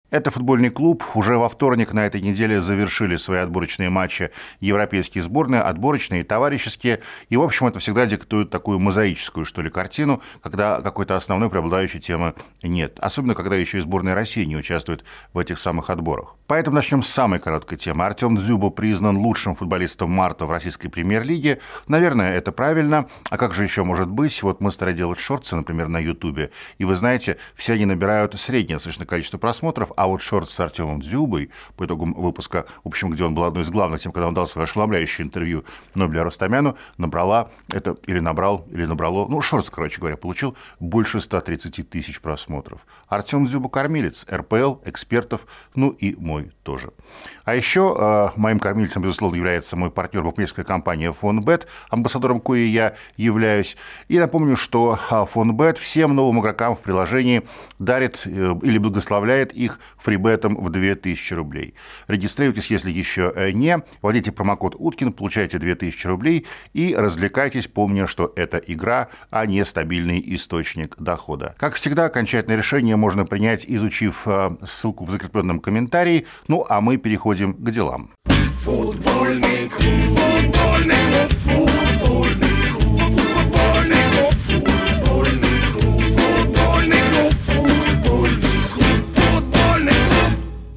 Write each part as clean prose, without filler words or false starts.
Это футбольный клуб. Уже во вторник на этой неделе завершили свои отборочные матчи европейские сборные, отборочные и товарищеские. И, в общем, это всегда диктует такую мозаическую, что ли, картину, когда какой-то основной преобладающей темы нет. Особенно, когда еще и сборная России не участвует в этих самых отборах. Поэтому начнем с самой короткой темы. Артем Дзюба признан лучшим футболистом марта в российской премьер-лиге. Наверное, это правильно. А как же еще может быть? Вот мы стали делать шортсы, например, на Ютубе. И вы знаете, все они набирают среднее достаточно количество просмотров. А вот шорт с Артемом Дзюбой по итогам выпуска, в общем, где он был одной из главных тем, когда он дал свое ошеломляющее интервью Нобелю Рустамяну, набрало, шорт, короче говоря, получил больше 130 тысяч просмотров. Артем Дзюба кормилец, РПЛ, экспертов, ну и мой тоже. А еще моим кормильцем, безусловно, является мой партнер букмекерская компания Фонбет, амбассадором коей я являюсь. И напомню, что Фонбет всем новым игрокам в приложении дарит или благословляет их фрибетом в 2000 рублей. Регистрируйтесь, если еще не, вводите промокод Уткин, получаете 2000 рублей и развлекайтесь, помня, что это игра, а не стабильный источник дохода. Как всегда, окончательное решение можно принять, изучив ссылку в закрепленном комментарии. Ну, а мы переходим к делам. Футбольный клуб, футбольный клуб, футбольный клуб, футбольный клуб, футбольный клуб, футбольный клуб, футбольный клуб, футбольный клуб.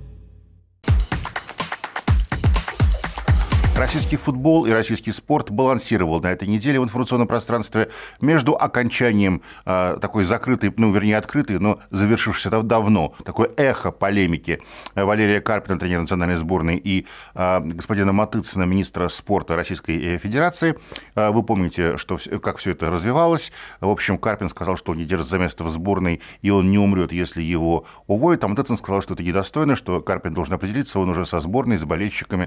Российский футбол и российский спорт балансировал на этой неделе в информационном пространстве между окончанием такой закрытой, открытой, но завершившейся давно, такое эхо полемики Валерия Карпина, тренера национальной сборной, и господина Матыцына, министра спорта Российской Федерации. Вы помните, как все это развивалось. В общем, Карпин сказал, что он не держит за место в сборной, и он не умрет, если его уволят. А Матыцын сказал, что это недостойно, что Карпин должен определиться, он уже со сборной, с болельщиками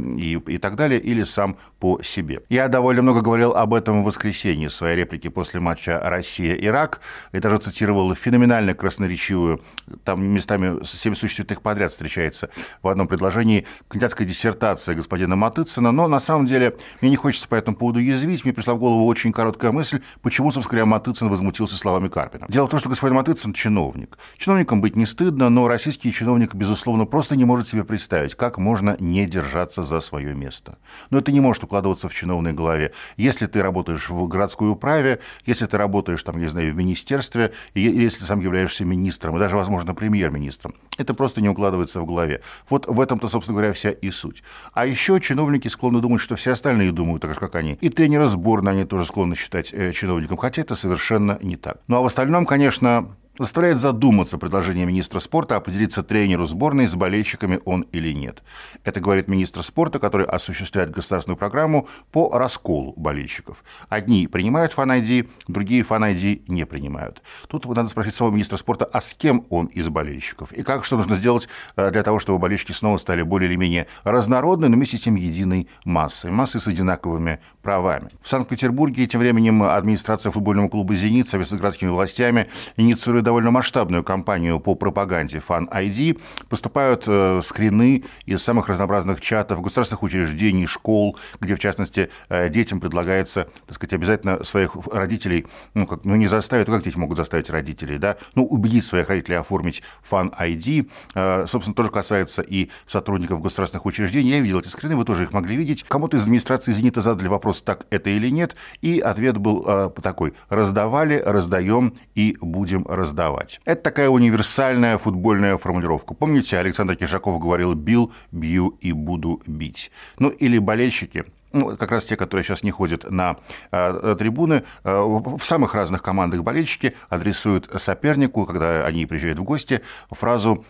и так далее, или сам по себе. Я довольно много говорил об этом в воскресенье в своей реплике после матча Россия-Ирак, и даже цитировал феноменально красноречивую, там местами 7 существительных подряд встречается в одном предложении, кандидатская диссертация господина Матыцына, но на самом деле мне не хочется по этому поводу язвить, мне пришла в голову очень короткая мысль, почему, собственно говоря, Матыцын возмутился словами Карпина. Дело в том, что господин Матыцын чиновник. Чиновникам быть не стыдно, но российский чиновник, безусловно, просто не может себе представить, как можно не держаться за свое место. Но это не может укладываться в чиновной голове. Если ты работаешь в городской управе, если ты работаешь, там, не знаю, в министерстве, или если ты сам являешься министром, и даже, возможно, премьер-министром, это просто не укладывается в голове. Вот в этом-то, собственно говоря, вся и суть. А еще чиновники склонны думать, что все остальные думают так же, как они. И тренеры сборной они тоже склонны считать чиновником, хотя это совершенно не так. Ну а в остальном, конечно, заставляет задуматься предложение министра спорта определиться тренеру сборной, с болельщиками он или нет. Это говорит министр спорта, который осуществляет государственную программу по расколу болельщиков. Одни принимают фан-ID, другие фан-ID не принимают. Тут надо спросить самого министра спорта, а с кем он из болельщиков? И что нужно сделать для того, чтобы болельщики снова стали более или менее разнородной, но вместе с тем единой массой с одинаковыми правами. В Санкт-Петербурге тем временем администрация футбольного клуба «Зенит» совместно с городскими властями инициирует довольно масштабную кампанию по пропаганде Fan-ID. Поступают скрины из самых разнообразных чатов, государственных учреждений, школ, где, в частности, детям предлагается, так сказать, обязательно своих родителей, не заставить, как дети могут заставить родителей, да, убедить своих родителей оформить Fan-ID. Собственно, тоже касается и сотрудников государственных учреждений. Я видел эти скрины, вы тоже их могли видеть. Кому-то из администрации «Зенита» задали вопрос, так это или нет, и ответ был такой: раздавали, раздаем и будем раздавать. Это такая универсальная футбольная формулировка. Помните, Александр Кишаков говорил: «Бил, бью и буду бить». Или болельщики, как раз те, которые сейчас не ходят на трибуны, в самых разных командах болельщики адресуют сопернику, когда они приезжают в гости, фразу,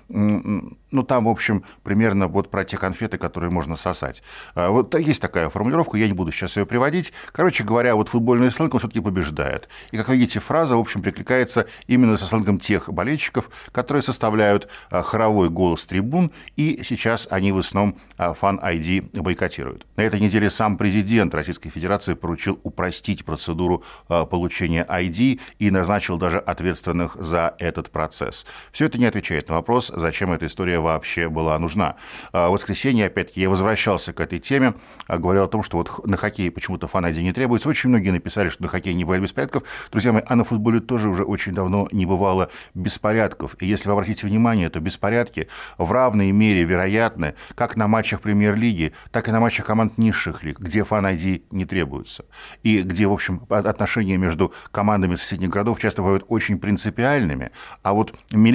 там, в общем, примерно вот про те конфеты, которые можно сосать. Вот есть такая формулировка, я не буду сейчас ее приводить. Короче говоря, вот футбольный сленг, он все-таки побеждает. И, как видите, фраза, в общем, перекликается именно со сленгом тех болельщиков, которые составляют хоровой голос трибун, и сейчас они в основном Fan-ID бойкотируют. На этой неделе сам президент Российской Федерации поручил упростить процедуру получения ID и назначил даже ответственных за этот процесс. Все это не отвечает на вопрос, зачем эта история неделя вообще была нужна. В воскресенье, опять-таки, я возвращался к этой теме, говорил о том, что вот на хоккей почему-то фан-айди не требуется. Очень многие написали, что на хоккее не бывает беспорядков. Друзья мои, а на футболе тоже уже очень давно не бывало беспорядков. И если вы обратите внимание, то беспорядки в равной мере вероятны как на матчах премьер-лиги, так и на матчах команд низших лиг, где фан-айди не требуется. И где, в общем, отношения между командами соседних городов часто бывают очень принципиальными. А вот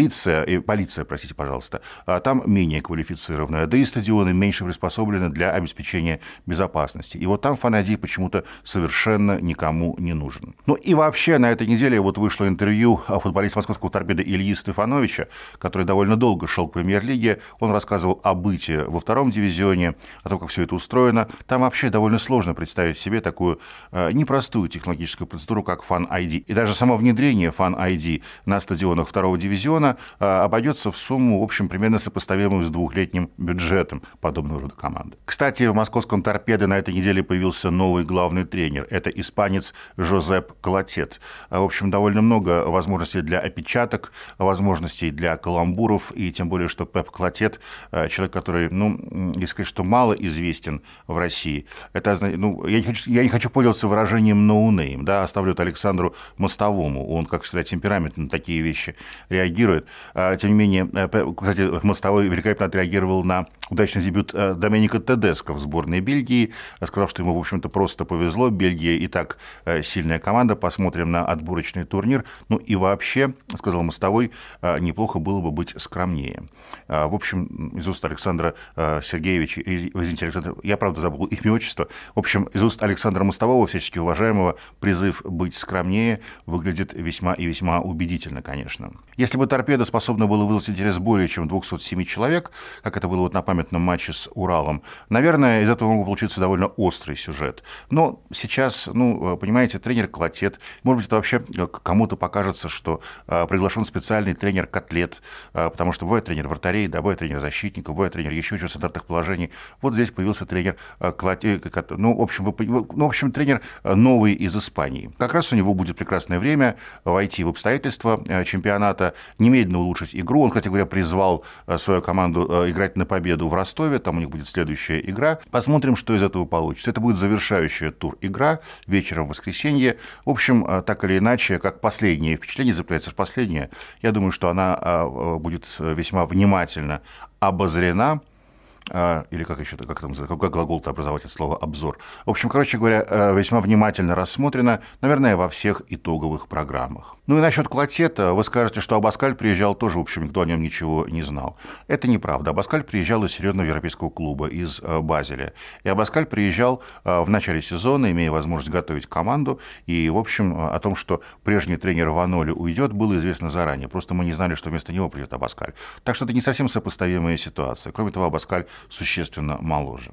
полиция, простите, пожалуйста, там менее квалифицированная, да и стадионы меньше приспособлены для обеспечения безопасности. И вот там фан-айди почему-то совершенно никому не нужен. Ну и вообще на этой неделе вот вышло интервью футболиста московского «Торпедо» Ильи Стефановича, который довольно долго шел к премьер-лиге. Он рассказывал о быте во втором дивизионе, о том, как все это устроено. Там вообще довольно сложно представить себе такую непростую технологическую процедуру, как фан-айди. И даже само внедрение фан-айди на стадионах второго дивизиона обойдется в сумму, в общем, примерно сопоставимую с двухлетним бюджетом подобного рода команды. Кстати, в московском «Торпедо» на этой неделе появился новый главный тренер. Это испанец Жозеп Клотет. В общем, довольно много возможностей для опечаток, возможностей для каламбуров, и тем более, что Пеп Клотет — человек, который, если сказать, что мало известен в России. Это, я не хочу пользоваться выражением «no name», да, оставлю это Александру Мостовому. Он, как всегда, темпераментно на такие вещи реагирует. Тем не менее, кстати, Мостовой великолепно отреагировал на удачный дебют Доменико Тедеско в сборной Бельгии, сказав, что ему, в общем-то, просто повезло. Бельгия и так сильная команда. Посмотрим на отборочный турнир. Ну и вообще, сказал Мостовой, неплохо было бы быть скромнее. В общем, из уст Александра Сергеевича, извините, Александр, я, правда, забыл имя, отчество. В общем, из уст Александра Мостового, всячески уважаемого, призыв быть скромнее выглядит весьма и весьма убедительно, конечно. Если бы «Торпедо» способна была вызвать интерес более чем 207 человек, как это было вот на памятном матче с Уралом, наверное, из этого мог получиться довольно острый сюжет. Но сейчас, понимаете, тренер Клотет, может быть, это вообще кому-то покажется, что приглашен специальный тренер Котлет, потому что бывает тренер вратарей, да, бывает тренер защитников, бывает тренер еще чего-то стандартных положений. Вот здесь появился тренер Клотет, в общем, тренер новый из Испании. Как раз у него будет прекрасное время войти в обстоятельства чемпионата, немедленно улучшить игру. Он, кстати говоря, призвал свою команду играть на победу в Ростове, там у них будет следующая игра. Посмотрим, что из этого получится. Это будет завершающая тур-игра вечером в воскресенье. В общем, так или иначе, как последнее впечатление, запоминается последнее, я думаю, что она будет весьма внимательно обозрена. Или как глагол-то образовать от слова «обзор». В общем, короче говоря, весьма внимательно рассмотрено, наверное, во всех итоговых программах. Ну и насчет Клотета, вы скажете, что Абаскаль приезжал тоже, в общем, никто о нем ничего не знал. Это неправда. Абаскаль приезжал из серьезного европейского клуба, из Базеля. И Абаскаль приезжал в начале сезона, имея возможность готовить команду. И, в общем, о том, что прежний тренер Ваноли уйдет, было известно заранее. Просто мы не знали, что вместо него придет Абаскаль. Так что это не совсем сопоставимая ситуация. Кроме того, Абаскаль существенно моложе.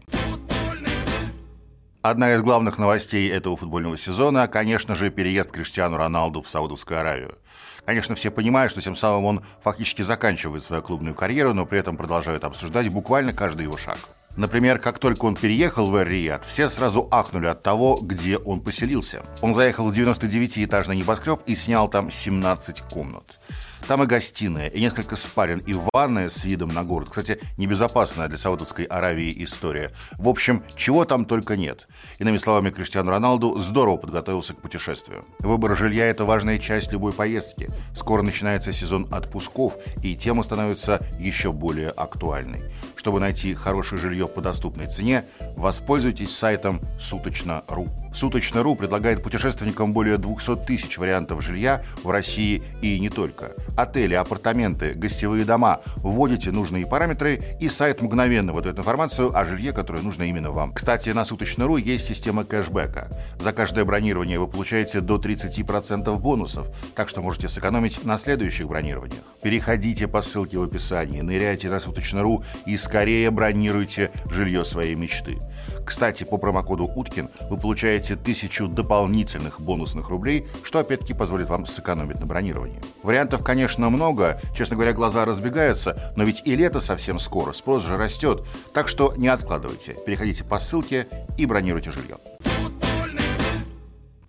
Одна из главных новостей этого футбольного сезона, конечно же, переезд Криштиану Роналду в Саудовскую Аравию. Конечно, все понимают, что тем самым он фактически заканчивает свою клубную карьеру, но при этом продолжают обсуждать буквально каждый его шаг. Например, как только он переехал в Эр-Рияд, все сразу ахнули от того, где он поселился. Он заехал в 99-этажный небоскреб и снял там 17 комнат. Там и гостиная, и несколько спален, и ванная с видом на город. Кстати, небезопасная для Саудовской Аравии история. В общем, чего там только нет. Иными словами, Криштиану Роналду здорово подготовился к путешествию. Выбор жилья – это важная часть любой поездки. Скоро начинается сезон отпусков, и тема становится еще более актуальной. Чтобы найти хорошее жилье по доступной цене, воспользуйтесь сайтом Суточно.ру. Суточно.ру предлагает путешественникам более 200 тысяч вариантов жилья в России и не только. Отели, апартаменты, гостевые дома. Вводите нужные параметры, и сайт мгновенно выдает информацию о жилье, которое нужно именно вам. Кстати, на Суточно.ру есть система кэшбэка. За каждое бронирование вы получаете до 30% бонусов, так что можете сэкономить на следующих бронированиях. Переходите по ссылке в описании, ныряйте на Суточно.ру и скорее бронируйте жилье своей мечты. Кстати, по промокоду Уткин вы получаете 1000 дополнительных бонусных рублей, что опять-таки позволит вам сэкономить на бронировании. Вариантов, конечно, много. Честно говоря, глаза разбегаются, но ведь и лето совсем скоро, спрос же растет. Так что не откладывайте. Переходите по ссылке и бронируйте жилье.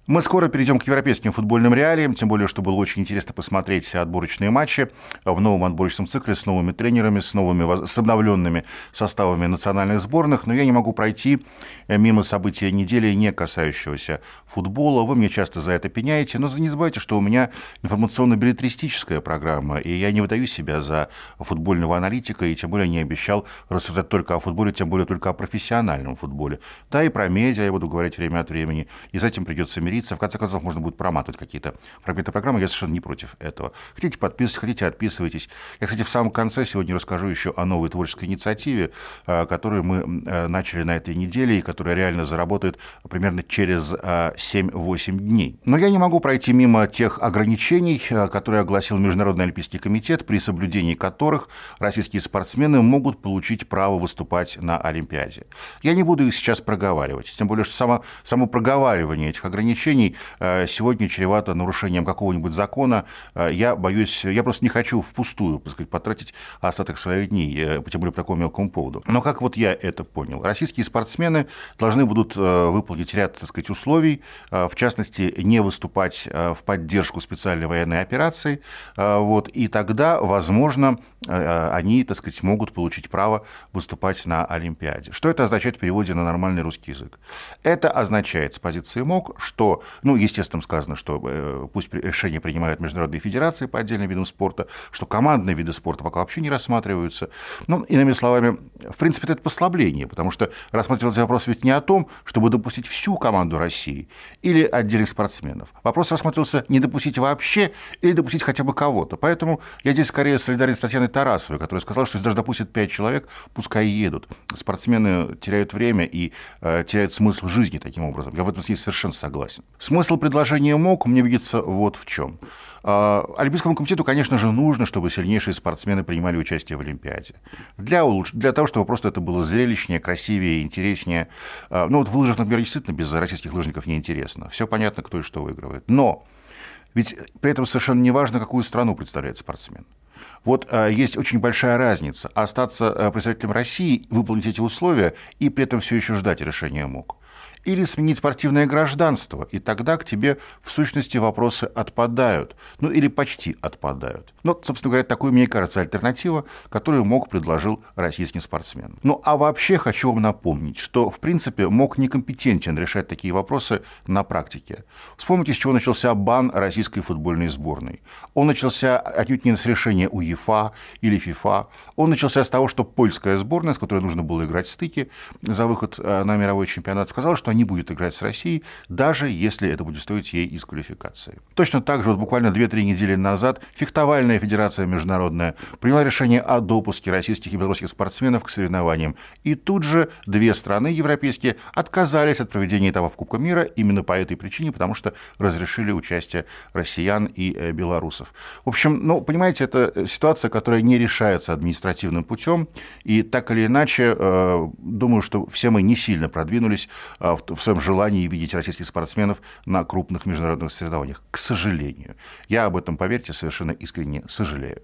Мы скоро перейдем к европейским футбольным реалиям, тем более, что было очень интересно посмотреть отборочные матчи в новом отборочном цикле с новыми тренерами, с обновленными составами национальных сборных. Но я не могу пройти мимо события недели, не касающегося футбола. Вы мне часто за это пеняете, но не забывайте, что у меня информационно-беллетристическая программа, и я не выдаю себя за футбольного аналитика, и тем более не обещал рассуждать только о футболе, тем более только о профессиональном футболе. Да, и про медиа я буду говорить время от времени, и с этим придется мириться. В конце концов, можно будет проматывать какие-то фрагменты программы. Я совершенно не против этого. Хотите, подписывайтесь, хотите, отписывайтесь. Я, кстати, в самом конце сегодня расскажу еще о новой творческой инициативе, которую мы начали на этой неделе и которая реально заработает примерно через 7-8 дней. Но я не могу пройти мимо тех ограничений, которые огласил Международный олимпийский комитет, при соблюдении которых российские спортсмены могут получить право выступать на Олимпиаде. Я не буду их сейчас проговаривать, тем более, что само проговаривание этих ограничений сегодня чревато нарушением какого-нибудь закона. Я боюсь, я просто не хочу впустую, так сказать, потратить остаток своих дней, тем более по такому мелкому поводу. Но как вот я это понял? Российские спортсмены должны будут выполнить ряд, так сказать, условий, в частности, не выступать в поддержку специальной военной операции, вот, и тогда, возможно, они, так сказать, могут получить право выступать на Олимпиаде. Что это означает в переводе на нормальный русский язык? Это означает с позиции МОК, что, естественно, сказано, что пусть решения принимают международные федерации по отдельным видам спорта, что командные виды спорта пока вообще не рассматриваются. Ну, иными словами, в принципе, это послабление, потому что рассматривался вопрос ведь не о том, чтобы допустить всю команду России или отдельных спортсменов. Вопрос рассматривался не допустить вообще или допустить хотя бы кого-то. Поэтому я здесь скорее солидарен с Татьяной Тарасовой, которая сказала, что если даже допустят 5 человек, пускай едут. Спортсмены теряют время и теряют смысл жизни таким образом. Я в этом здесь совершенно согласен. Смысл предложения МОК мне видится вот в чем. Олимпийскому комитету, конечно же, нужно, чтобы сильнейшие спортсмены принимали участие в Олимпиаде. Для того, чтобы просто это было зрелищнее, красивее, интереснее. Ну вот в лыжах, например, действительно без российских лыжников неинтересно. Все понятно, кто и что выигрывает. Но ведь при этом совершенно не важно, какую страну представляет спортсмен. Вот есть очень большая разница остаться представителем России, выполнить эти условия и при этом все еще ждать решения МОК. Или сменить спортивное гражданство, и тогда к тебе, в сущности, вопросы отпадают. Ну, или почти отпадают. Ну, собственно говоря, такой, мне кажется, альтернатива, которую МОК предложил российским спортсменам. Ну, а вообще хочу вам напомнить, что, в принципе, МОК некомпетентен решать такие вопросы на практике. Вспомните, с чего начался бан российской футбольной сборной. Он начался отнюдь не с решения УЕФА или ФИФА. Он начался с того, что польская сборная, с которой нужно было играть в стыке за выход на мировой чемпионат, сказала, что не будет играть с Россией, даже если это будет стоить ей дисквалификации. Точно так же вот буквально 2-3 недели назад фехтовальная федерация международная приняла решение о допуске российских и белорусских спортсменов к соревнованиям. И тут же 2 страны европейские отказались от проведения этапов Кубка мира именно по этой причине, потому что разрешили участие россиян и белорусов. В общем, ну, понимаете, это ситуация, которая не решается административным путем, и так или иначе, думаю, что все мы не сильно продвинулись в своем желании видеть российских спортсменов на крупных международных соревнованиях. К сожалению. Я об этом, поверьте, совершенно искренне сожалею.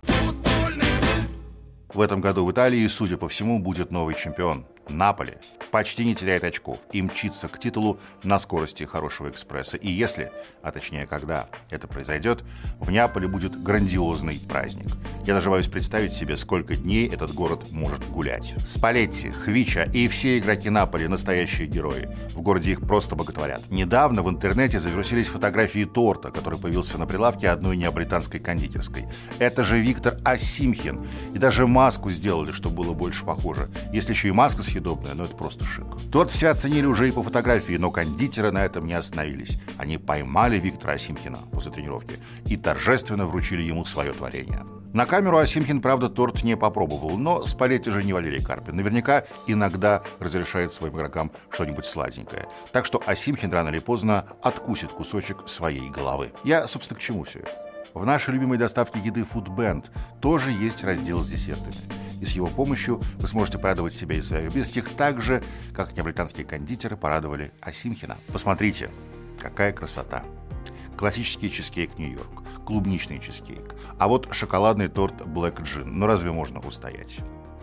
В этом году в Италии, судя по всему, будет новый чемпион. Наполи почти не теряет очков и мчится к титулу на скорости хорошего экспресса. И если, а точнее когда это произойдет, в Неаполе будет грандиозный праздник. Я даже боюсь представить себе, сколько дней этот город может гулять. Спалетти, Хвича и все игроки Наполи – настоящие герои. В городе их просто боготворят. Недавно в интернете завирусились фотографии торта, который появился на прилавке одной неаполитанской кондитерской. Это же Виктор Осимхин. И даже маску сделали, чтобы было больше похоже. Если еще и маска съедобная, но это просто шик. Торт все оценили уже и по фотографии, но кондитеры на этом не остановились. Они поймали Виктора Осимхина после тренировки и торжественно вручили ему свое творение. На камеру Осимхин, правда, торт не попробовал, но Спалетти же не Валерий Карпин. Наверняка иногда разрешает своим игрокам что-нибудь сладенькое. Так что Осимхин рано или поздно откусит кусочек своей головы. Я, собственно, к чему все это? В нашей любимой доставке еды Foodband тоже есть раздел с десертами. И с его помощью вы сможете порадовать себя и своих близких так же, как неаполитанские кондитеры порадовали Осимхина. Посмотрите, какая красота. Классический чизкейк Нью-Йорк, клубничный чизкейк, а вот шоколадный торт Black Gin. Ну разве можно устоять?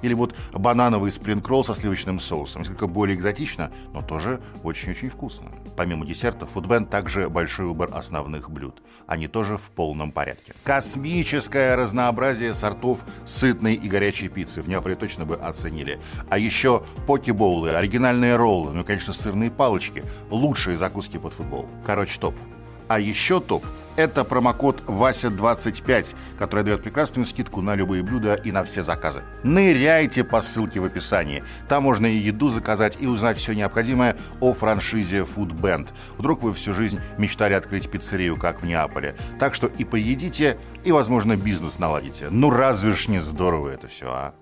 Или вот банановый спрингролл со сливочным соусом. Несколько более экзотично, но тоже очень-очень вкусно. Помимо десертов, Фудбенд также большой выбор основных блюд. Они тоже в полном порядке. Космическое разнообразие сортов сытной и горячей пиццы. В Неаполе точно бы оценили. А еще поке-боулы, оригинальные роллы, ну и, конечно, сырные палочки. Лучшие закуски под футбол. Короче, топ. А еще топ – это промокод Вася25, который дает прекрасную скидку на любые блюда и на все заказы. Ныряйте по ссылке в описании. Там можно и еду заказать, и узнать все необходимое о франшизе Foodband. Вдруг вы всю жизнь мечтали открыть пиццерию, как в Неаполе. Так что и поедите, и, возможно, бизнес наладите. Ну разве ж не здорово это все, а?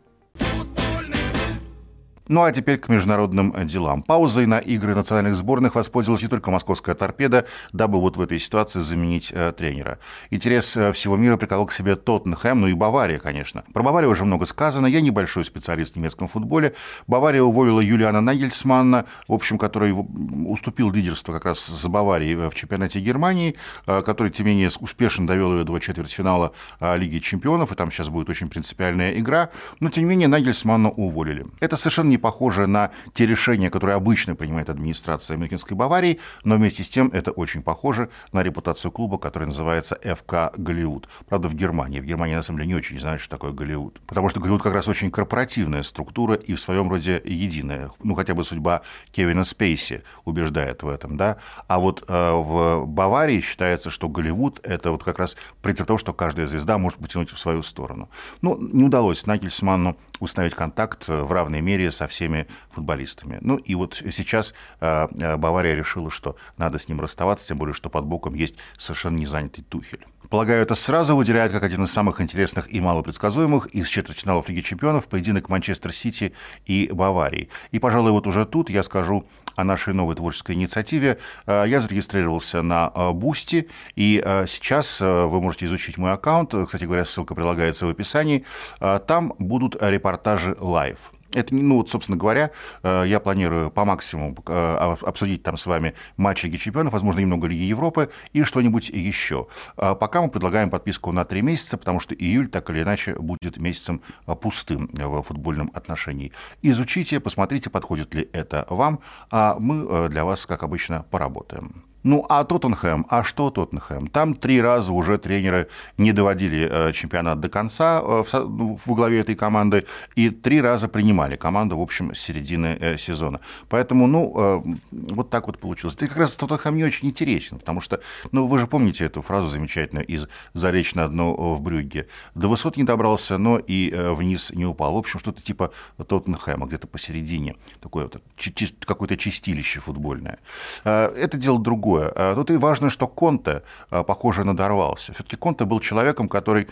Ну а теперь к международным делам. Паузой на игры национальных сборных воспользовалась не только московская торпеда, дабы вот в этой ситуации заменить тренера. Интерес всего мира приковал к себе Тоттенхэм, ну и Бавария, конечно. Про Баварию уже много сказано. Я небольшой специалист в немецком футболе. Бавария уволила Юлиана Нагельсманна, в общем, который уступил лидерство как раз с Баварией в чемпионате Германии, который, тем не менее, успешно довел ее до четвертьфинала Лиги чемпионов, и там сейчас будет очень принципиальная игра. Но, тем не менее, Нагельсманна уволили. Это совершенно не похоже на те решения, которые обычно принимает администрация Мюнхенской Баварии, но вместе с тем это очень похоже на репутацию клуба, который называется ФК Голливуд. Правда, в Германии. В Германии, на самом деле, не очень знают, что такое Голливуд. Потому что Голливуд как раз очень корпоративная структура и в своем роде единая. Ну, хотя бы судьба Кевина Спейси убеждает в этом, да. А вот в Баварии считается, что Голливуд – это вот как раз принцип того, что каждая звезда может потянуть в свою сторону. Ну, не удалось Нагельсманну установить контакт в равной мере со всеми футболистами. Ну и вот сейчас Бавария решила, что надо с ним расставаться, тем более, что под боком есть совершенно незанятый Тухель. Полагаю, это сразу выделяет как один из самых интересных и малопредсказуемых из четвертьфиналов Лиги чемпионов поединок Манчестер Сити и Баварии. И, пожалуй, вот уже тут я скажу о нашей новой творческой инициативе. Я зарегистрировался на Boosty, и сейчас вы можете изучить мой аккаунт. Кстати говоря, ссылка прилагается в описании. Там будут репортажи лайв. Это, ну, вот, собственно говоря, я планирую по максимуму обсудить там с вами матч Лиги чемпионов, возможно, немного Лиги Европы и что-нибудь еще. Пока мы предлагаем подписку на 3 месяца, потому что июль так или иначе будет месяцем пустым в футбольном отношении. Изучите, посмотрите, подходит ли это вам, а мы для вас, как обычно, поработаем. Ну, а Тоттенхэм? А что Тоттенхэм? Там 3 раза уже тренеры не доводили чемпионат до конца во главе этой команды, и 3 раза принимали команду, в общем, с середины сезона. Поэтому, ну, вот так вот получилось. И как раз Тоттенхэм не очень интересен, потому что, ну, вы же помните эту фразу замечательную из «Заречь на дно в Брюгге». До высот не добрался, но и вниз не упал. В общем, что-то типа Тоттенхэма, где-то посередине. Такое вот какое-то чистилище футбольное. Это дело другое. Тут и важно, что Конте, похоже, надорвался. Все-таки Конте был человеком, который,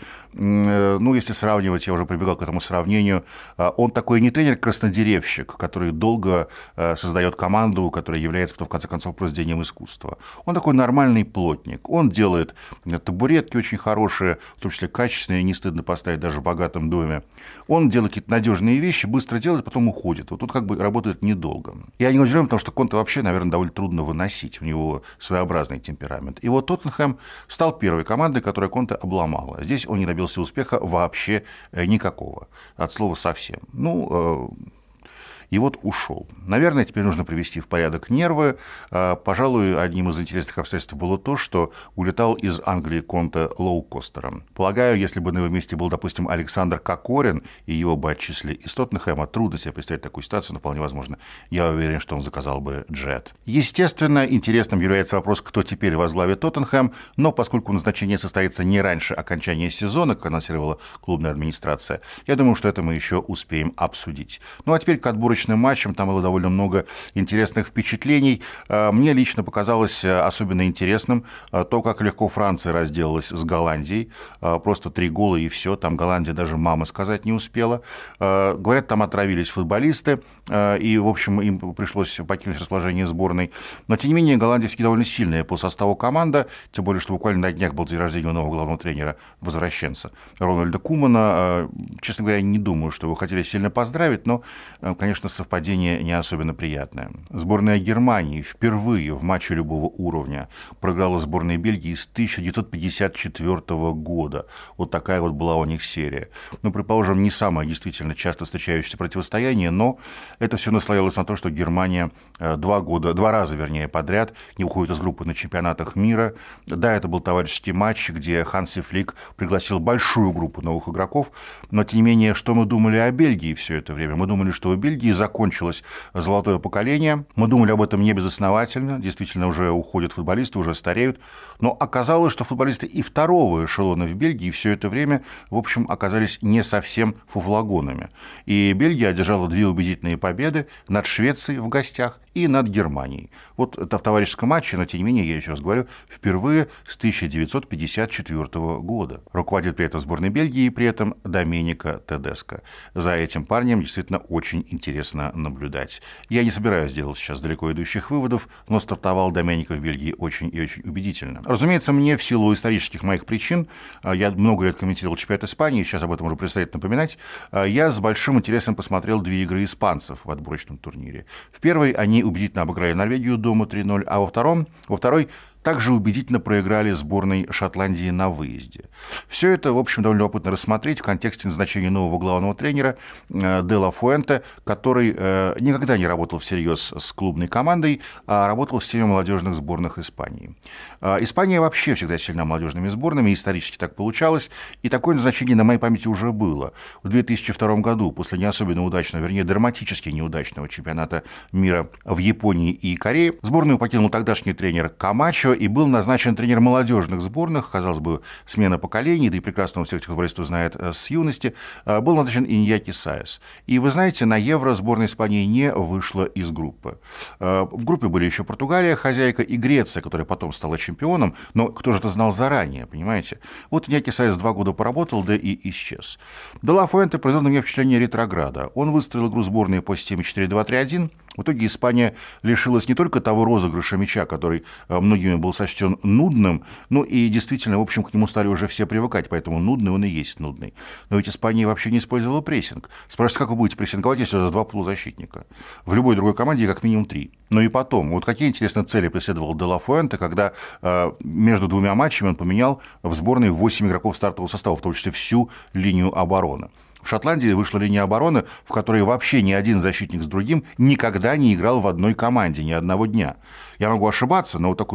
ну, если сравнивать, я уже прибегал к этому сравнению, он такой не тренер-краснодеревщик, который долго создает команду, которая является, в конце концов, произведением искусства. Он такой нормальный плотник. Он делает табуретки очень хорошие, в том числе качественные, не стыдно поставить даже в богатом доме. Он делает какие-то надежные вещи, быстро делает, потом уходит. Вот тут как бы работает недолго. Я не удивлен, потому что Конте вообще, наверное, довольно трудно выносить. У него своеобразный темперамент. И вот Тоттенхэм стал первой командой, которая Конте обломала. Здесь он не добился успеха вообще никакого. От слова совсем. Ну, и вот ушел. Наверное, теперь нужно привести в порядок нервы. Пожалуй, одним из интересных обстоятельств было то, что улетал из Англии Конте лоукостером. Полагаю, если бы на его месте был, допустим, Александр Кокорин, и его бы отчислили из Тоттенхэма, трудно себе представить такую ситуацию, но вполне возможно. Я уверен, что он заказал бы джет. Естественно, интересным является вопрос, кто теперь возглавит Тоттенхэм, но поскольку назначение состоится не раньше окончания сезона, как анонсировала клубная администрация, я думаю, что это мы еще успеем обсудить. Ну а теперь к отборочным матчам. Там было довольно много интересных впечатлений. Мне лично показалось особенно интересным то, как легко Франция разделалась с Голландией. Просто 3 гола и все. Там Голландия даже мама сказать не успела. Говорят, там отравились футболисты, и, в общем, им пришлось покинуть расположение сборной. Но, тем не менее, Голландия все-таки довольно сильная по составу команда, тем более, что буквально на днях был день рождения у нового главного тренера, возвращенца Рональда Кумана. Честно говоря, не думаю, что его хотели сильно поздравить, но, конечно, совпадение не особенно приятное. Сборная Германии впервые в матче любого уровня проиграла сборной Бельгии с 1954 года. Вот такая вот была у них серия. Ну, предположим, не самое действительно часто встречающееся противостояние, но это все наслоилось на то, что Германия два раза подряд не уходит из группы на чемпионатах мира. Да, это был товарищеский матч, где Ханси Флик пригласил большую группу новых игроков, но, тем не менее, что мы думали о Бельгии все это время? Мы думали, что у Бельгии закончилось золотое поколение, мы думали об этом не безосновательно, действительно, уже уходят футболисты, уже стареют, но оказалось, что футболисты и второго эшелона в Бельгии все это время, в общем, оказались не совсем фуфлагонами. И Бельгия одержала 2 убедительные победы над Швецией в гостях и над Германией. Вот это в товарищеском матче, но, тем не менее, я еще раз говорю, впервые с 1954 года. Руководит при этом сборной Бельгии, при этом Доменико Тедеско. За этим парнем действительно очень интересно наблюдать. Я не собираюсь делать сейчас далеко идущих выводов, но стартовал Доменико в Бельгии очень и очень убедительно. Разумеется, мне в силу исторических моих причин, я много лет комментировал чемпионат Испании, сейчас об этом уже предстоит напоминать, я с большим интересом посмотрел 2 игры испанцев в отборочном турнире. В первой они убедительно обыграли Норвегию дома 3-0, а во второй также убедительно проиграли сборной Шотландии на выезде. Все это, в общем, довольно любопытно рассмотреть в контексте назначения нового главного тренера Де Ла Фуэнте, который никогда не работал всерьез с клубной командой, а работал с теми молодежных сборных Испании. Испания вообще всегда сильна молодежными сборными, исторически так получалось, и такое назначение на моей памяти уже было. В 2002 году, после не особенно удачного, вернее, драматически неудачного чемпионата мира в Японии и Корее, сборную покинул тогдашний тренер Камачо, и был назначен тренер молодежных сборных, казалось бы, смена поколений, да и прекрасно у всех этих футболистов знает с юности, был назначен Иньяки Саэс. И вы знаете, на Евро сборная Испании не вышла из группы. В группе были еще Португалия, хозяйка, и Греция, которая потом стала чемпионом, но кто же это знал заранее, понимаете? Вот Иньяки Саэс 2 года поработал, да и исчез. Де Ла Фуэнте произвел на меня впечатление ретрограда. Он выстроил игру сборной по системе 4-2-3-1. В итоге Испания лишилась не только того розыгрыша мяча, который многими был сочтен нудным, но и действительно, в общем, к нему стали уже все привыкать, поэтому нудный он и есть нудный. Но ведь Испания вообще не использовала прессинг. Спрашивают, как вы будете прессинговать, если у вас 2 полузащитника? В любой другой команде как минимум 3. Ну и потом, вот какие интересные цели преследовал Де Ла Фуэнте, когда между 2 матчами он поменял в сборной 8 игроков стартового состава, в том числе всю линию обороны. В Шотландии вышла линия обороны, в которой вообще ни один защитник с другим никогда не играл в одной команде ни одного дня. Я могу ошибаться, но вот такой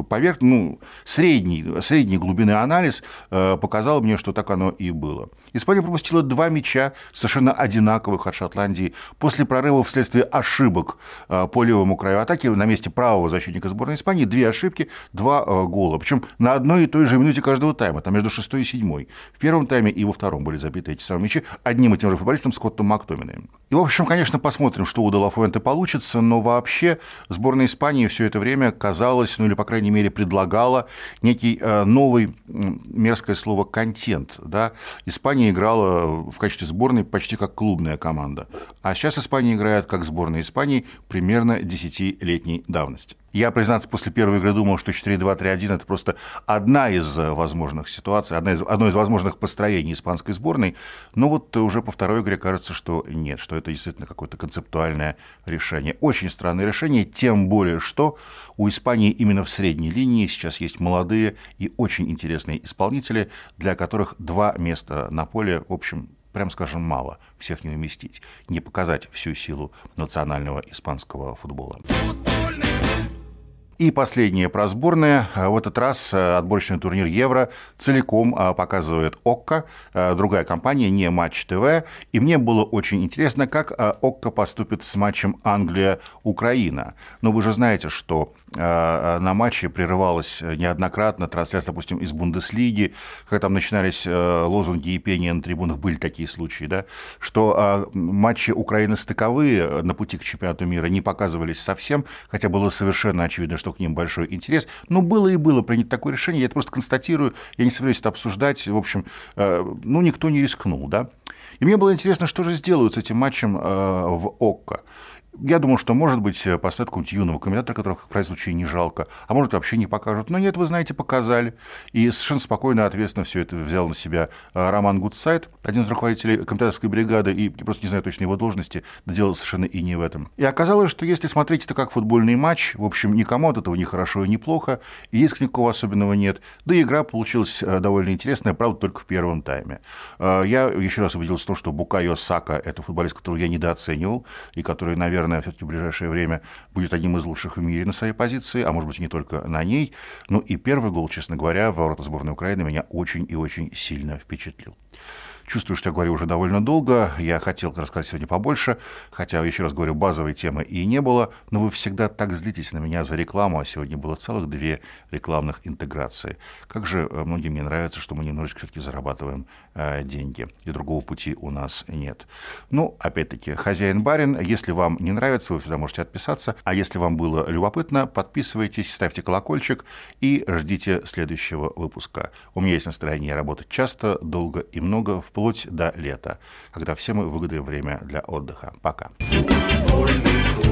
средней глубины анализ показал мне, что так оно и было. Испания пропустила 2 мяча, совершенно одинаковых от Шотландии, после прорыва вследствие ошибок по левому краю атаки на месте правого защитника сборной Испании. 2 ошибки, 2 гола. Причем на одной и той же минуте каждого тайма, там между 6 и 7. В первом тайме и во втором были забиты эти самые мячи одним и тем же футболистом Скоттом Мактоминаем. И, в общем, конечно, посмотрим, что у Де Ла Фуэнте получится, но вообще сборная Испании все это время казалась, или, по крайней мере, предлагала некий новый, мерзкое слово, контент. Да? Испания играла в качестве сборной почти как клубная команда. А сейчас Испания играет как сборная Испании примерно 10-летней давности. Я, признаться, после первой игры думал, что 4-2-3-1 – это просто одна из возможных ситуаций, одно из возможных построений испанской сборной. Но вот уже по второй игре кажется, что нет, что это действительно какое-то концептуальное решение. Очень странное решение, тем более, что у Испании именно в средней линии сейчас есть молодые и очень интересные исполнители, для которых 2 места на поле, в общем, прям скажем, мало, всех не уместить, не показать всю силу национального испанского футбола. И последнее про сборные. В этот раз отборочный турнир Евро целиком показывает ОККО, другая компания, не Матч ТВ. И мне было очень интересно, как ОККО поступит с матчем Англия-Украина. Но вы же знаете, что на матче прерывалась неоднократно трансляция, допустим, из Бундеслиги, когда там начинались лозунги и пение на трибунах, были такие случаи, да, что матчи Украины-стыковые на пути к чемпионату мира не показывались совсем, хотя было совершенно очевидно, что к ним большой интерес. Но было принято такое решение, я это просто констатирую, я не собираюсь это обсуждать, в общем, никто не рискнул, да. И мне было интересно, что же сделают с этим матчем в ОККО. Я думал, что, может быть, поставят какого-нибудь юного комментатора, которого, в крайнем случае, не жалко, а может, вообще не покажут. Но нет, вы знаете, показали. И совершенно спокойно и ответственно все это взял на себя Роман Гудсайд, один из руководителей комментаторской бригады, и просто не знаю точно его должности, да дело совершенно и не в этом. И оказалось, что если смотреть это как футбольный матч, в общем, никому от этого не хорошо и не плохо, и риска никакого особенного нет. Да и игра получилась довольно интересная, правда, только в первом тайме. Я еще раз убедился в том, что Букайо Сака – это футболист, которого я недооценивал, и который, наверное, все-таки в ближайшее время будет одним из лучших в мире на своей позиции, а может быть, не только на ней. Ну и первый гол, честно говоря, в ворота сборной Украины меня очень и очень сильно впечатлил. Чувствую, что я говорю уже довольно долго. Я хотел рассказать сегодня побольше, хотя, еще раз говорю, базовой темы и не было. Но вы всегда так злитесь на меня за рекламу, а сегодня было целых 2 рекламных интеграции. Как же многим не нравится, что мы немножечко все-таки зарабатываем деньги, и другого пути у нас нет. Ну, опять-таки, хозяин-барин. Если вам не нравится, вы всегда можете отписаться. А если вам было любопытно, подписывайтесь, ставьте колокольчик и ждите следующего выпуска. У меня есть настроение работать часто, долго и много, вплоть до лета, когда все мы выгодаем время для отдыха. Пока.